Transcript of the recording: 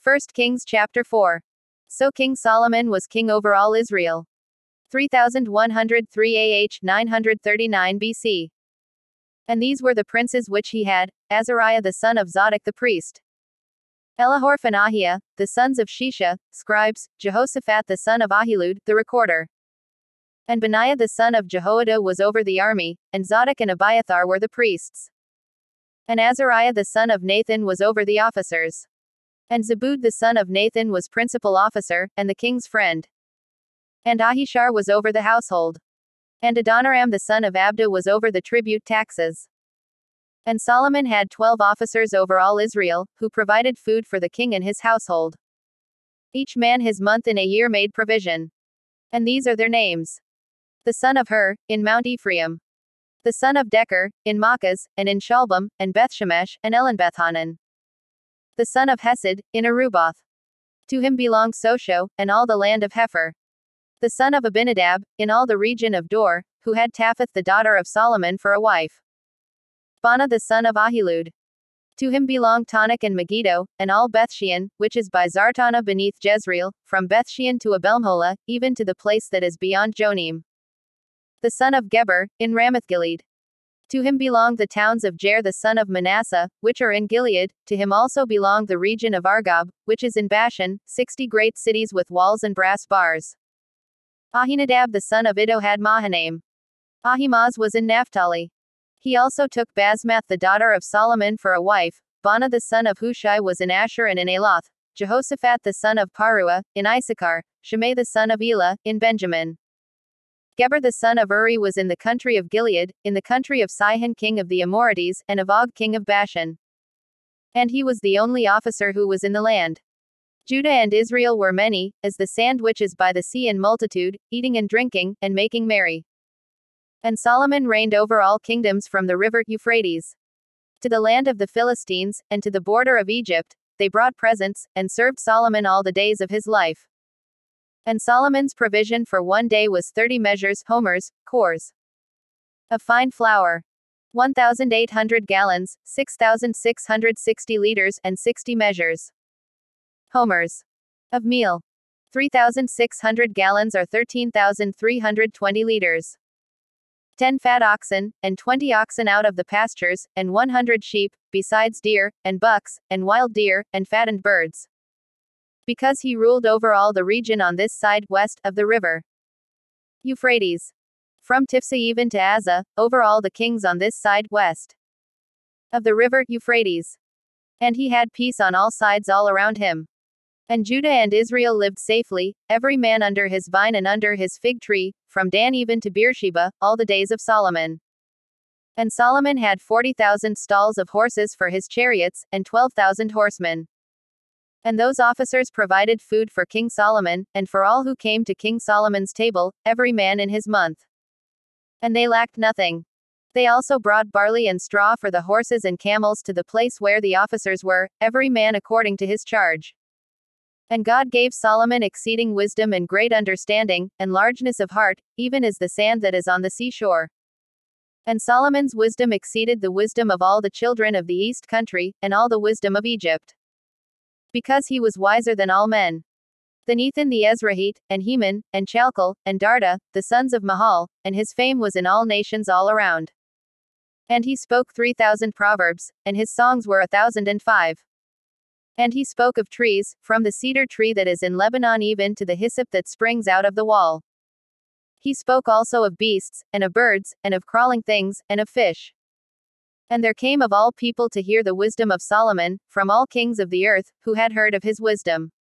1 Kings chapter 4. So King Solomon was king over all Israel. 3103 AH 939 BC. And these were the princes which he had: Azariah the son of Zadok the priest, Elihoreph and Ahiah, the sons of Shisha, scribes, Jehoshaphat the son of Ahilud, the recorder. And Benaiah the son of Jehoiada was over the army, and Zadok and Abiathar were the priests. And Azariah the son of Nathan was over the officers. And Zabud the son of Nathan was principal officer, and the king's friend. And Ahishar was over the household. And Adoniram the son of Abda was over the tribute taxes. And Solomon had 12 officers over all Israel, who provided food for the king and his household. Each man his month in a year made provision. And these are their names: the son of Hur, in Mount Ephraim; the son of Decher, in Machaz, and in Shalbam, and Bethshemesh, and Elon-Bethhanan; the son of Hesed, in Aruboth. To him belonged Sosho, and all the land of Hepher; the son of Abinadab, in all the region of Dor, who had Tapheth the daughter of Solomon for a wife; Bana the son of Ahilud. To him belonged Tanakh and Megiddo, and all Bethshean, which is by Zartana beneath Jezreel, from Bethshean to Abelmeholah, even to the place that is beyond Jonim; the son of Geber, in Ramoth-Gilead. To him belonged the towns of Jair the son of Manasseh, which are in Gilead; to him also belonged the region of Argob, which is in Bashan, 60 great cities with walls and brass bars. Ahinadab the son of Iddo had Mahanaim. Ahimaaz was in Naphtali. He also took Basmath the daughter of Solomon for a wife. Bana the son of Hushai was in Asher and in Aloth. Jehoshaphat the son of Paruah, in Issachar. Shimei the son of Elah, in Benjamin. Geber the son of Uri was in the country of Gilead, in the country of Sihon king of the Amorites, and of Og king of Bashan. And he was the only officer who was in the land. Judah and Israel were many, as the sand which is by the sea in multitude, eating and drinking, and making merry. And Solomon reigned over all kingdoms from the river Euphrates to the land of the Philistines, and to the border of Egypt. They brought presents, and served Solomon all the days of his life. And Solomon's provision for one day was 30 measures, homers, cores, of fine flour, 1,800 gallons, 6,660 liters, and 60 measures, homers, of meal, 3,600 gallons or 13,320 liters, 10 fat oxen, and 20 oxen out of the pastures, and 100 sheep, besides deer, and bucks, and wild deer, and fattened birds. Because he ruled over all the region on this side, west, of the river Euphrates, from Tiphsah even to Azza, over all the kings on this side, west, of the river Euphrates. And he had peace on all sides all around him. And Judah and Israel lived safely, every man under his vine and under his fig tree, from Dan even to Beersheba, all the days of Solomon. And Solomon had 40,000 stalls of horses for his chariots, and 12,000 horsemen. And those officers provided food for King Solomon, and for all who came to King Solomon's table, every man in his month. And they lacked nothing. They also brought barley and straw for the horses and camels to the place where the officers were, every man according to his charge. And God gave Solomon exceeding wisdom and great understanding, and largeness of heart, even as the sand that is on the seashore. And Solomon's wisdom exceeded the wisdom of all the children of the east country, and all the wisdom of Egypt, because he was wiser than all men. Then Ethan the Ezrahite, and Heman, and Chalcol, and Darda, the sons of Mahal, and his fame was in all nations all around. And he spoke 3,000 proverbs, and his songs were 1,005. And he spoke of trees, from the cedar tree that is in Lebanon even to the hyssop that springs out of the wall. He spoke also of beasts, and of birds, and of crawling things, and of fish. And there came of all people to hear the wisdom of Solomon, from all kings of the earth, who had heard of his wisdom.